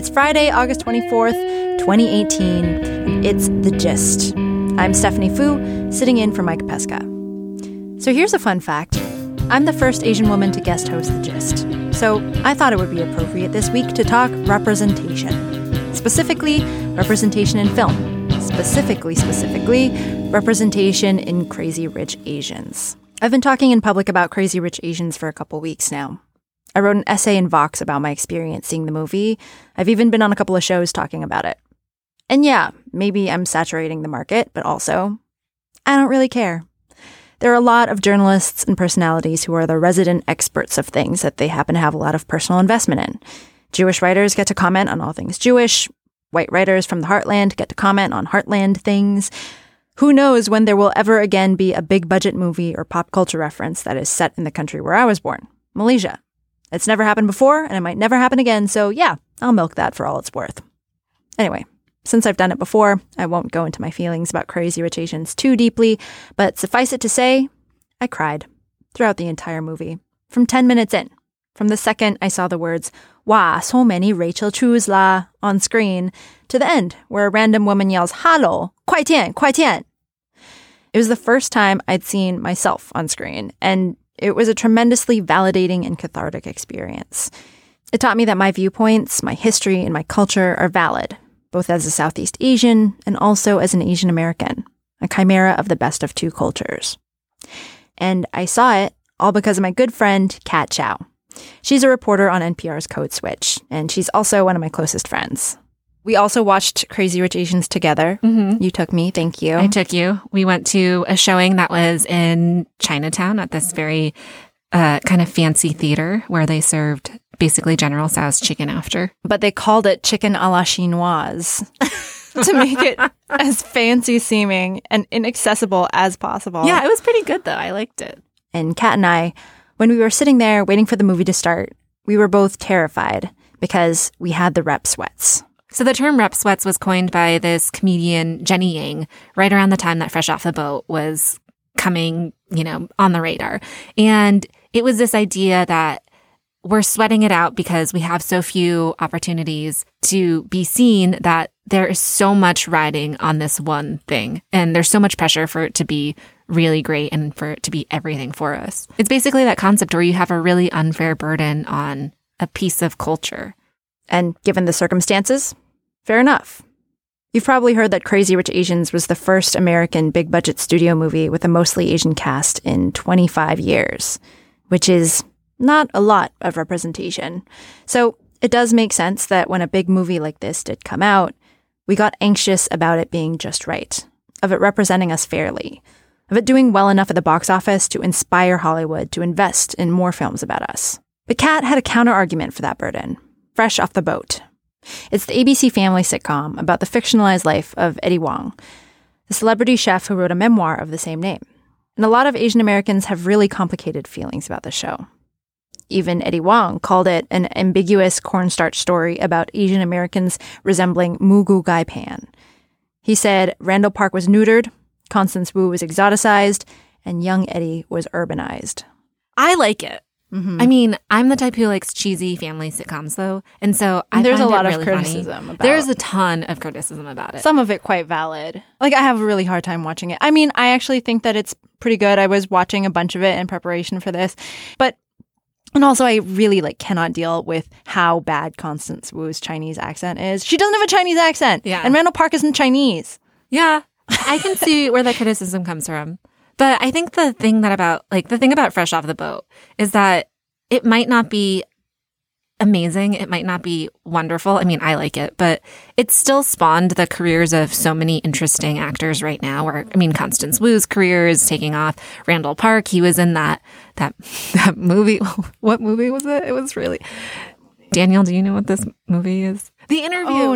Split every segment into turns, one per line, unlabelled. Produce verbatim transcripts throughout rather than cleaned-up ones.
It's Friday, August twenty-fourth, twenty eighteen, and it's The Gist. I'm Stephanie Fu, sitting in for Mike Pesca. So here's a fun fact. I'm the first Asian woman to guest host The Gist. So I thought it would be appropriate this week to talk representation. Specifically, representation in film. Specifically, specifically, representation in Crazy Rich Asians. I've been talking in public about Crazy Rich Asians for a couple weeks now. I wrote an essay in Vox about my experience seeing the movie. I've even been on a couple of shows talking about it. And yeah, maybe I'm saturating the market, but also, I don't really care. There are a lot of journalists and personalities who are the resident experts of things that they happen to have a lot of personal investment in. Jewish writers get to comment on all things Jewish. White writers from the Heartland get to comment on Heartland things. Who knows when there will ever again be a big budget movie or pop culture reference that is set in the country where I was born, Malaysia. It's never happened before, and it might never happen again, so yeah, I'll milk that for all it's worth. Anyway, since I've done it before, I won't go into my feelings about Crazy Rich Asians too deeply, but suffice it to say, I cried throughout the entire movie. From ten minutes in. From the second I saw the words, "Wow, so many Rachel Chus la," on screen, to the end, where a random woman yells, "Hello, 快点, 快点." It was the first time I'd seen myself on screen, and it was a tremendously validating and cathartic experience. It taught me that my viewpoints, my history, and my culture are valid, both as a Southeast Asian and also as an Asian American, a chimera of the best of two cultures. And I saw it all because of my good friend, Kat Chow. She's a reporter on N P R's Code Switch, and she's also one of my closest friends. We also watched Crazy Rich Asians together.
Mm-hmm.
You took me. Thank you.
I took you. We went to a showing that was in Chinatown at this very uh, kind of fancy theater where they served basically General Tso's chicken after.
But they called it chicken a la chinoise to make it as fancy seeming and inaccessible as possible.
Yeah, it was pretty good though. I liked it.
And Kat and I, when we were sitting there waiting for the movie to start, we were both terrified because we had the rep sweats.
So the term rep sweats was coined by this comedian, Jenny Yang, right around the time that Fresh Off the Boat was coming, you know, on the radar. And it was this idea that we're sweating it out because we have so few opportunities to be seen, that there is so much riding on this one thing. And there's so much pressure for it to be really great and for it to be everything for us. It's basically that concept where you have a really unfair burden on a piece of culture.
And given the circumstances, fair enough. You've probably heard that Crazy Rich Asians was the first American big-budget studio movie with a mostly Asian cast in twenty-five years, which is not a lot of representation. So it does make sense that when a big movie like this did come out, we got anxious about it being just right, of it representing us fairly, of it doing well enough at the box office to inspire Hollywood to invest in more films about us. But Kat had a counter-argument for that burden. Fresh Off the Boat. It's the A B C family sitcom about the fictionalized life of Eddie Huang, the celebrity chef who wrote a memoir of the same name. And a lot of Asian Americans have really complicated feelings about the show. Even Eddie Huang called it an ambiguous cornstarch story about Asian Americans resembling Mugu Gai Pan. He said Randall Park was neutered, Constance Wu was exoticized, and young Eddie was urbanized.
I like it.
Mm-hmm.
I mean, I'm the type who likes cheesy family sitcoms, though. And so I
and there's
find
a lot
it
of
really
criticism
funny.
about
There's a ton of criticism about it.
Some of it quite valid. Like, I have a really hard time watching it. I mean, I actually think that it's pretty good. I was watching a bunch of it in preparation for this. But, and also I really, like, cannot deal with how bad Constance Wu's Chinese accent is. She doesn't have a Chinese accent.
Yeah.
And Randall Park isn't Chinese.
Yeah. I can see where that criticism comes from. But I think the thing that about, like, the thing about Fresh Off the Boat is that it might not be amazing. It might not be wonderful. I mean, I like it, but it's still spawned the careers of so many interesting actors right now. Where, I mean, Constance Wu's career is taking off. Randall Park, he was in that, that, that movie. What movie was it? It was really, Daniel, do you know what this movie is? The Interview.
Oh,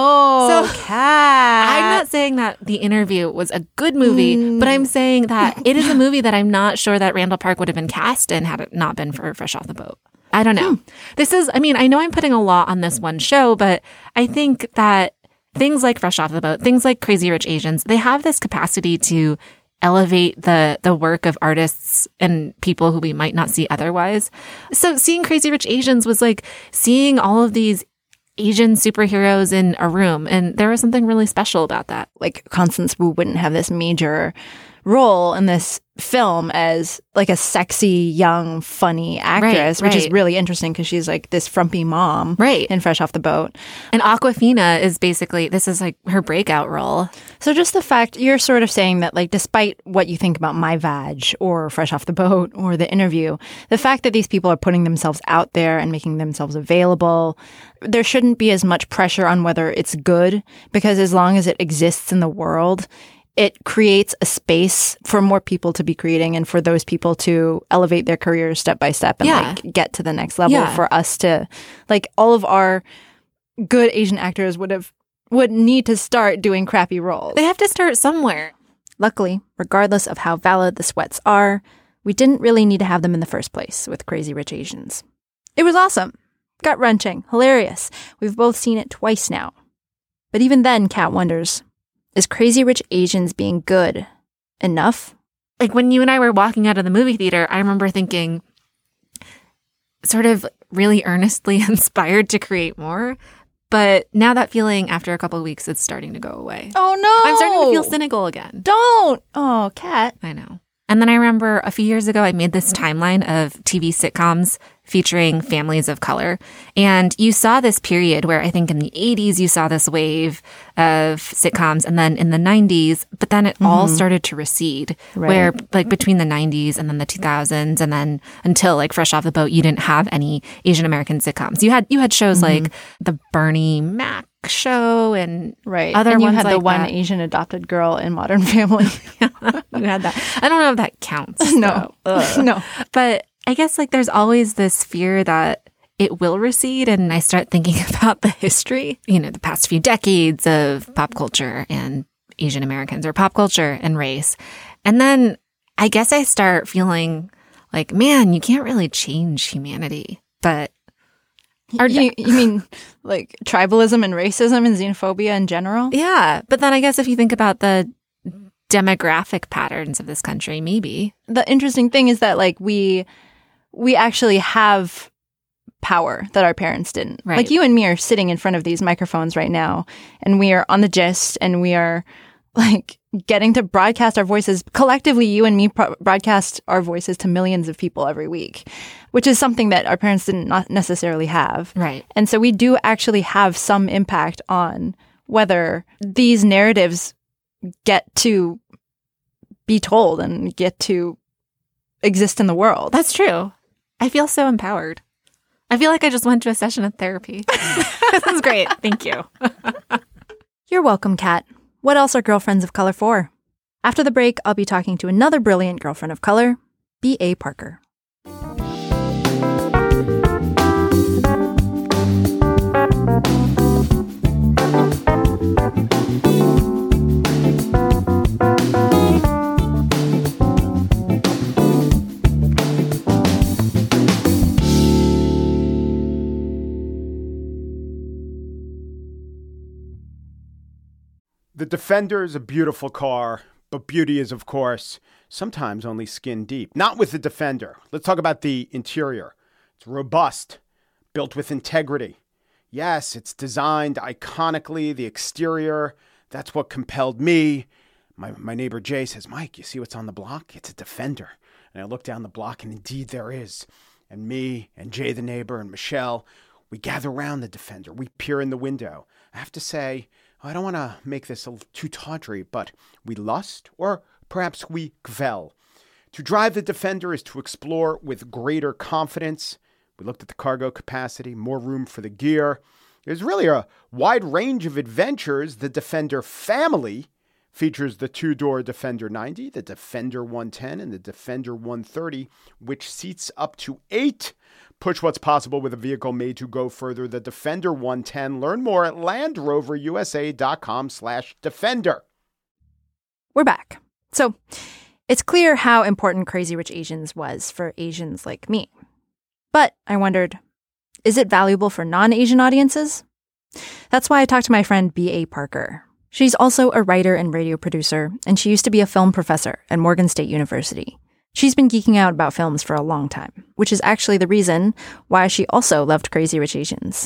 no.
So,
Kat.
I'm not saying that The Interview was a good movie, mm. but I'm saying that it is a movie that I'm not sure that Randall Park would have been cast in had it not been for Fresh Off the Boat. I don't know. Hmm. This is, I mean, I know I'm putting a lot on this one show, but I think that things like Fresh Off the Boat, things like Crazy Rich Asians, they have this capacity to elevate the the work of artists and people who we might not see otherwise. So seeing Crazy Rich Asians was like seeing all of these Asian superheroes in a room. And there was something really special about that.
Like Constance Wu wouldn't have this major role in this film as like a sexy, young, funny actress,
right,
which
right.
is really interesting because she's like this frumpy mom
right.
in Fresh Off the Boat.
And Awkwafina is basically, this is like her breakout role.
So just the fact, you're sort of saying that like despite what you think about My Vag or Fresh Off the Boat or The Interview, the fact that these people are putting themselves out there and making themselves available, there shouldn't be as much pressure on whether it's good, because as long as it exists in the world, it creates a space for more people to be creating and for those people to elevate their careers step by step and
yeah.
like get to the next level.
Yeah.
For us to, like, all of our good Asian actors would have would need to start doing crappy roles.
They have to start somewhere.
Luckily, regardless of how valid the sweats are, we didn't really need to have them in the first place with Crazy Rich Asians. It was awesome, gut-wrenching, hilarious. We've both seen it twice now. But even then, Kat wonders, is Crazy Rich Asians being good enough?
Like when you and I were walking out of the movie theater, I remember thinking, sort of really earnestly inspired to create more. But now that feeling, after a couple of weeks, it's starting to go away.
Oh, no.
I'm starting to feel cynical again.
Don't. Oh, Kat.
I know. And then I remember a few years ago, I made this timeline of T V sitcoms featuring families of color. And you saw this period where I think in the eighties, you saw this wave of sitcoms. And then in the nineties, but then it mm-hmm. all started to recede, right. where like between the nineties and then the two thousands, and then until like Fresh Off the Boat, you didn't have any Asian American sitcoms. You had you had shows mm-hmm. like the Bernie Mac show and
right.
other
and you
ones
had
like
the one
that.
Asian adopted girl in Modern Family.
You had that. I don't know if that counts.
No. No.
But I guess like there's always this fear that it will recede, and I start thinking about the history, you know, the past few decades of pop culture and Asian Americans, or pop culture and race. And then I guess I start feeling like, man, you can't really change humanity. But
Are you, you mean like tribalism and racism and xenophobia in general?
Yeah. But then I guess if you think about the demographic patterns of this country, maybe.
The interesting thing is that like we we actually have power that our parents didn't.
Right.
Like you and me are sitting in front of these microphones right now, and we are on the gist, and we are like getting to broadcast our voices collectively. You and me pro- broadcast our voices to millions of people every week, which is something that our parents didn't not necessarily have.
Right.
And so we do actually have some impact on whether these narratives get to be told and get to exist in the world.
That's true. I feel so empowered. I feel like I just went to a session of therapy. This is great. Thank you.
You're welcome, Kat. What else are girlfriends of color for? After the break, I'll be talking to another brilliant girlfriend of color, B A Parker.
The Defender is a beautiful car, but beauty is, of course, sometimes only skin deep. Not with the Defender. Let's talk about the interior. It's robust, built with integrity. Yes, it's designed iconically, the exterior. That's what compelled me. My, my neighbor Jay says, Mike, you see what's on the block? It's a Defender. And I look down the block, and indeed there is. And me and Jay the neighbor and Michelle, we gather around the Defender. We peer in the window. I have to say, I don't want to make this a little too tawdry, but we lust, or perhaps we gvel. To drive the Defender is to explore with greater confidence. We looked at the cargo capacity, more room for the gear. There's really a wide range of adventures. The Defender family features the two-door Defender ninety, the Defender one ten, and the Defender one thirty, which seats up to eight. Push what's possible with a vehicle made to go further. The Defender one ten. Learn more at LandRoverUSA.com slash Defender.
We're back. So it's clear how important Crazy Rich Asians was for Asians like me. But I wondered, is it valuable for non-Asian audiences? That's why I talked to my friend B A Parker. She's also a writer and radio producer, and she used to be a film professor at Morgan State University. She's been geeking out about films for a long time, which is actually the reason why she also loved Crazy Rich Asians.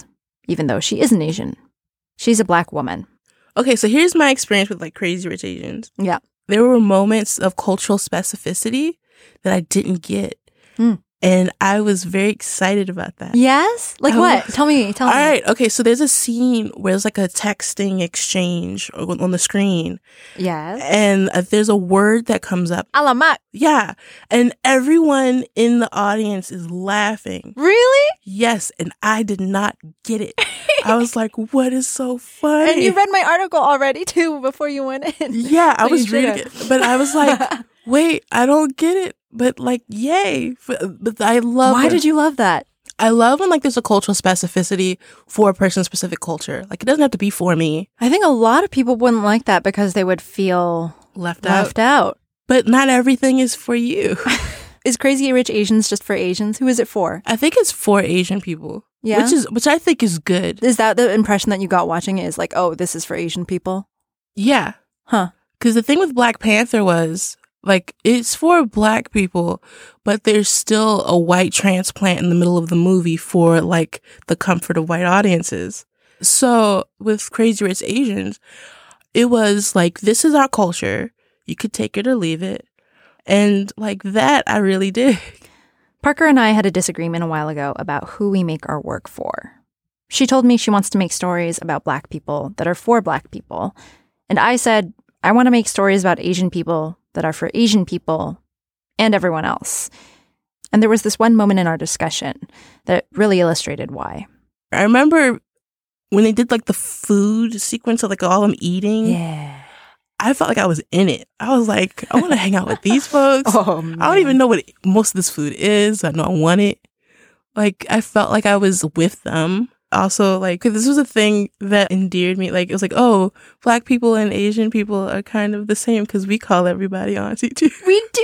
even though she isn't Asian. She's a Black woman.
Okay, so here's my experience with like Crazy Rich Asians.
Yeah.
There were moments of cultural specificity that I didn't get.
Mm.
And I was very excited about that.
Yes? Like
I
what?
was-
Tell me. Tell
All
me.
right. Okay. So there's a scene where there's like a texting exchange on on the screen.
Yes.
And uh, there's a word that comes up.
Alamak.
Yeah. And everyone in the audience is laughing.
Really?
Yes. And I did not get it. I was like, what is so funny?
And you read my article already, too, before you went in.
Yeah, I
So you
was reading it.
should've.
But I was like, wait, I don't get it. But like, yay. F- But I love
Why
when-
did you love that?
I love when like there's a cultural specificity for a person's specific culture. Like it doesn't have to be for me.
I think a lot of people wouldn't like that because they would feel
Left out.
left out.
But not everything is for you.
Is Crazy Rich Asians just for Asians? Who is it for?
I think it's for Asian people.
Yeah?
Which is which I think is good.
Is that the impression that you got watching it? Is like, oh, this is for Asian people?
Yeah.
Huh.
Because the thing with Black Panther was like it's for Black people, but there's still a white transplant in the middle of the movie for like the comfort of white audiences. So with Crazy Rich Asians, it was like, this is our culture. You could take it or leave it. And like that, I really did.
Parker and I had a disagreement a while ago about who we make our work for. She told me she wants to make stories about Black people that are for Black people. And I said, I want to make stories about Asian people that are for Asian people and everyone else. And there was this one moment in our discussion that really illustrated why.
I remember when they did like the food sequence of like all them eating.
Yeah.
I felt like I was in it. I was like, I want to hang out with these folks.
Oh, man.
I don't even know what most of this food is. I know I want it. Like, I felt like I was with them. Also, like, 'cause this was a thing that endeared me. Like, it was like, oh, Black people and Asian people are kind of the same because we call everybody auntie too.
We do.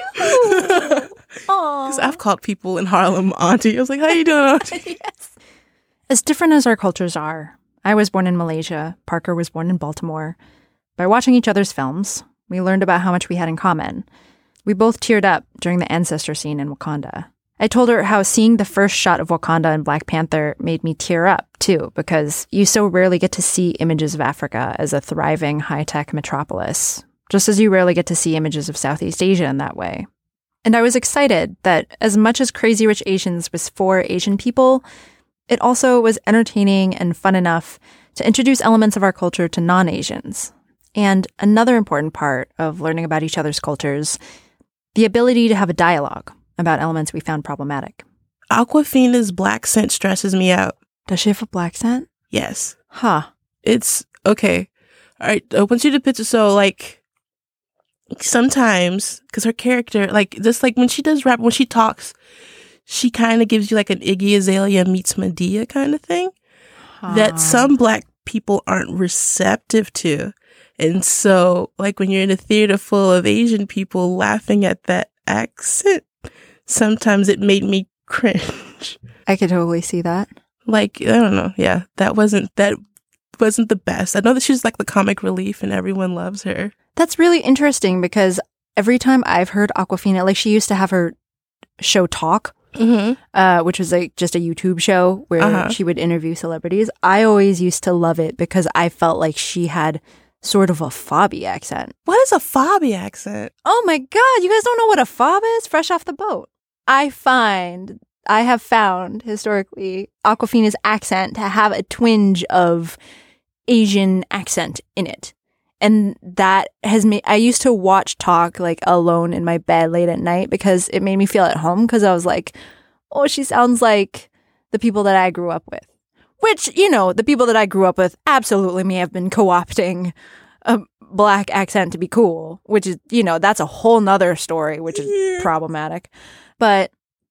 Because I've called people in Harlem auntie. I was like, how you doing, auntie?
Yes. As different as our cultures are, I was born in Malaysia. Parker was born in Baltimore. By watching each other's films, we learned about how much we had in common. We both teared up during the ancestor scene in Wakanda. I told her how seeing the first shot of Wakanda in Black Panther made me tear up, too, because you so rarely get to see images of Africa as a thriving, high-tech metropolis, just as you rarely get to see images of Southeast Asia in that way. And I was excited that as much as Crazy Rich Asians was for Asian people, it also was entertaining and fun enough to introduce elements of our culture to non-Asians. And another important part of learning about each other's cultures, the ability to have a dialogue about elements we found problematic.
Awkwafina's black scent stresses me out.
Does she have a black scent?
Yes.
Huh.
It's okay. All right. I want you to picture, so like sometimes, because her character, like just like when she does rap, when she talks, she kind of gives you like an Iggy Azalea meets Medea kind of thing
huh.
that some Black people aren't receptive to. And so, like, when you're in a theater full of Asian people laughing at that accent, sometimes it made me cringe.
I could totally see that.
Like, I don't know. Yeah, that wasn't, that wasn't the best. I know that she's like the comic relief and everyone loves her.
That's really interesting because every time I've heard Awkwafina, like she used to have her show Talk,
Mm-hmm.
uh, which was like just a YouTube show where
Uh-huh.
she would interview celebrities. I always used to love it because I felt like she had sort of a fobby accent.
What is a fobby accent?
Oh my God, you guys don't know what a fob is? Fresh off the boat. I find, I have found historically Awkwafina's accent to have a twinge of Asian accent in it. And that has made, I used to watch Talk like alone in my bed late at night because it made me feel at home because I was like, oh, she sounds like the people that I grew up with. Which, you know, the people that I grew up with absolutely may have been co-opting a Black accent to be cool, which is, you know, that's a whole nother story, which is
Yeah.
problematic. But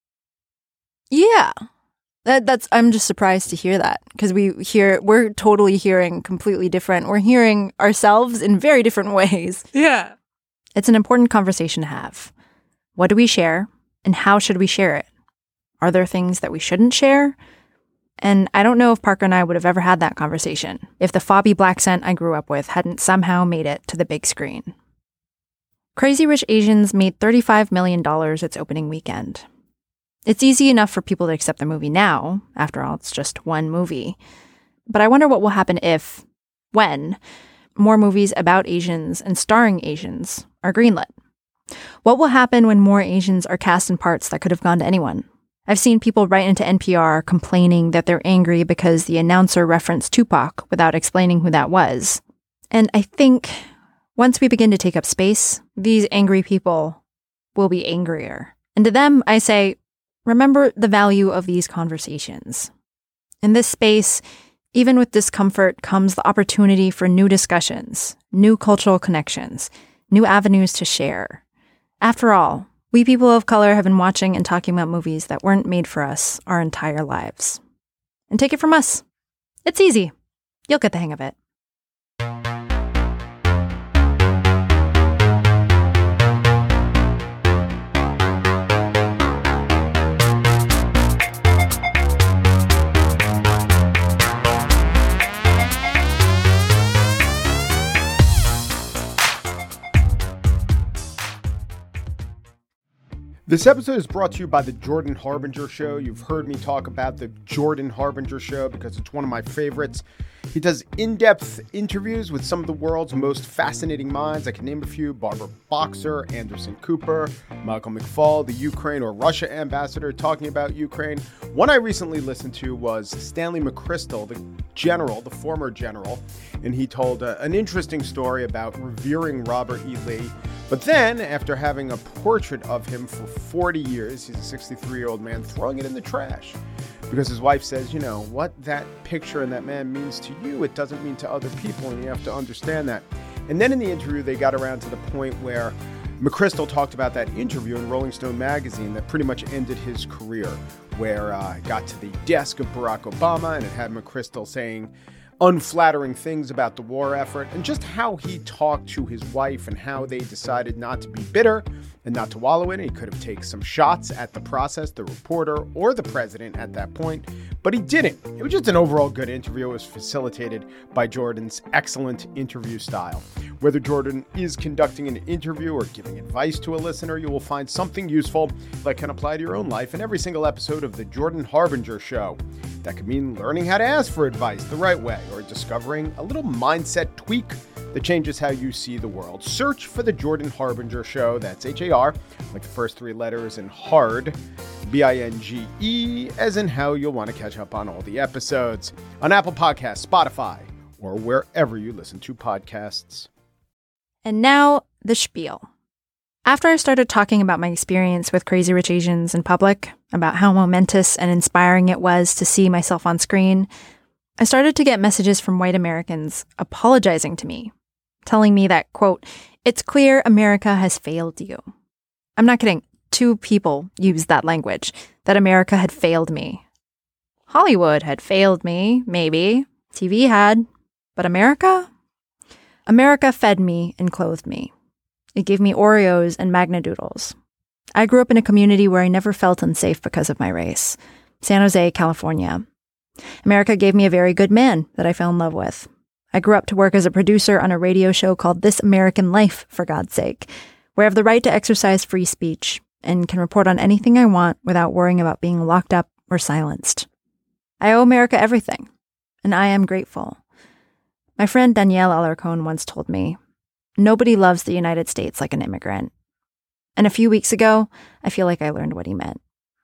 yeah, that that's, I'm just surprised to hear that because we hear, we're totally hearing completely different. We're hearing ourselves in very different ways.
Yeah.
It's an important conversation to have. What do we share and how should we share it? Are there things that we shouldn't share? And I don't know if Parker and I would have ever had that conversation if the fobby black scent I grew up with hadn't somehow made it to the big screen. Crazy Rich Asians made thirty-five million dollars its opening weekend. It's easy enough for people to accept the movie now. After all, it's just one movie. But I wonder what will happen if, when, more movies about Asians and starring Asians are greenlit. What will happen when more Asians are cast in parts that could have gone to anyone? I've seen people write into N P R complaining that they're angry because the announcer referenced Tupac without explaining who that was. And I think once we begin to take up space, these angry people will be angrier. And to them, I say, remember the value of these conversations. In this space, even with discomfort comes the opportunity for new discussions, new cultural connections, new avenues to share. After all, we people of color have been watching and talking about movies that weren't made for us our entire lives. And take it from us. It's easy. You'll get the hang of it.
This episode is brought to you by the Jordan Harbinger Show. You've heard me talk about the Jordan Harbinger Show because it's one of my favorites. He does in-depth interviews with some of the world's most fascinating minds. I can name a few: Barbara Boxer, Anderson Cooper, Michael McFaul, the Ukraine or Russia ambassador talking about Ukraine. One I recently listened to was Stanley McChrystal, the general, the former general, and he told uh, an interesting story about revering Robert E. Lee. But then, after having a portrait of him for forty years, he's a sixty-three-year-old man, throwing it in the trash. Because his wife says, you know, what that picture and that man means to you, it doesn't mean to other people, and you have to understand that. And then in the interview, they got around to the point where McChrystal talked about that interview in Rolling Stone magazine that pretty much ended his career, where uh, it got to the desk of Barack Obama, and it had McChrystal saying unflattering things about the war effort, and just how he talked to his wife and how they decided not to be bitter and not to wallow in it. He could have taken some shots at the process, the reporter, or the president at that point, but he didn't. It was just an overall good interview. It was facilitated by Jordan's excellent interview style. Whether Jordan is conducting an interview or giving advice to a listener, you will find something useful that can apply to your own life in every single episode of The Jordan Harbinger Show. That could mean learning how to ask for advice the right way, or discovering a little mindset tweak that changes how you see the world. Search for The Jordan Harbinger Show. That's H A R, like the first three letters, and hard, B I N G E, as in how you'll want to catch up on all the episodes on Apple Podcasts, Spotify, or wherever you listen to podcasts.
And now, the spiel. After I started talking about my experience with Crazy Rich Asians in public, about how momentous and inspiring it was to see myself on screen, I started to get messages from white Americans apologizing to me, telling me that, quote, "It's clear America has failed you." I'm not kidding. Two people used that language, that America had failed me. Hollywood had failed me, maybe. T V had. But America? America fed me and clothed me. It gave me Oreos and Magna Doodles. I grew up in a community where I never felt unsafe because of my race. San Jose, California. America gave me a very good man that I fell in love with. I grew up to work as a producer on a radio show called This American Life, for God's sake, where I have the right to exercise free speech and can report on anything I want without worrying about being locked up or silenced. I owe America everything, and I am grateful. My friend Danielle Alarcon once told me, "Nobody loves the United States like an immigrant." And a few weeks ago, I feel like I learned what he meant.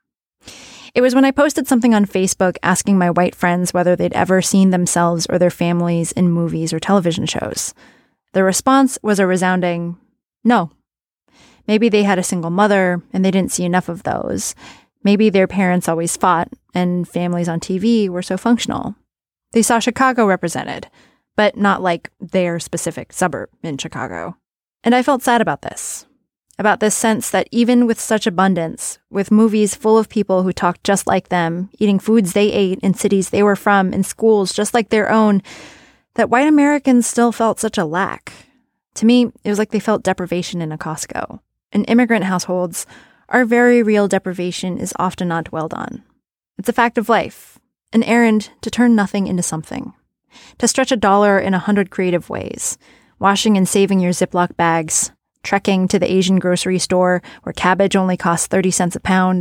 It was when I posted something on Facebook asking my white friends whether they'd ever seen themselves or their families in movies or television shows. The response was a resounding no. Maybe they had a single mother and they didn't see enough of those. Maybe their parents always fought and families on T V were so functional. They saw Chicago represented, but not like their specific suburb in Chicago. And I felt sad about this. About this sense that even with such abundance, with movies full of people who talked just like them, eating foods they ate in cities they were from, in schools just like their own, that white Americans still felt such a lack. To me, it was like they felt deprivation in a Costco. In immigrant households, our very real deprivation is often not dwelled on. It's a fact of life, an errand to turn nothing into something, to stretch a dollar in a hundred creative ways, washing and saving your Ziploc bags, trekking to the Asian grocery store where cabbage only costs thirty cents a pound,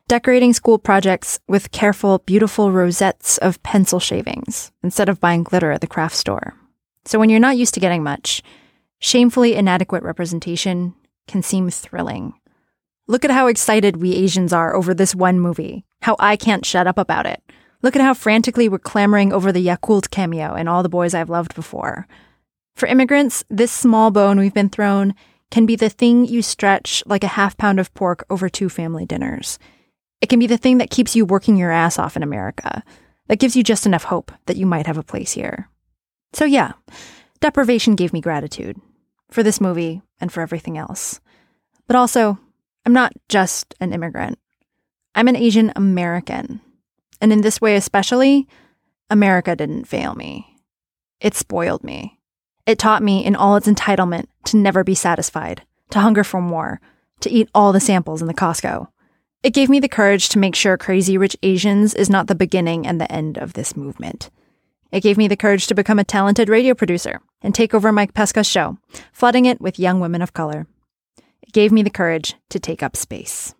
decorating school projects with careful, beautiful rosettes of pencil shavings instead of buying glitter at the craft store. So when you're not used to getting much, shamefully inadequate representation can seem thrilling. Look at how excited we Asians are over this one movie, how I can't shut up about it. Look at how frantically we're clamoring over the Yakult cameo in All the Boys I've Loved Before. For immigrants, this small bone we've been thrown can be the thing you stretch like a half pound of pork over two family dinners. It can be the thing that keeps you working your ass off in America, that gives you just enough hope that you might have a place here. So yeah, deprivation gave me gratitude for this movie and for everything else. But also, I'm not just an immigrant. I'm an Asian American. And in this way especially, America didn't fail me. It spoiled me. It taught me in all its entitlement to never be satisfied, to hunger for more, to eat all the samples in the Costco. It gave me the courage to make sure Crazy Rich Asians is not the beginning and the end of this movement. It gave me the courage to become a talented radio producer and take over Mike Pesca's show, flooding it with young women of color. It gave me the courage to take up space.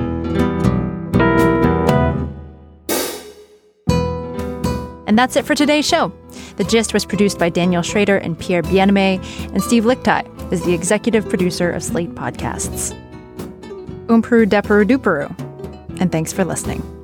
And that's it for today's show. The Gist was produced by Daniel Schrader and Pierre Bienemé, and Steve Lichtai is the executive producer of Slate Podcasts. Umperu Deperu Duperu, and thanks for listening.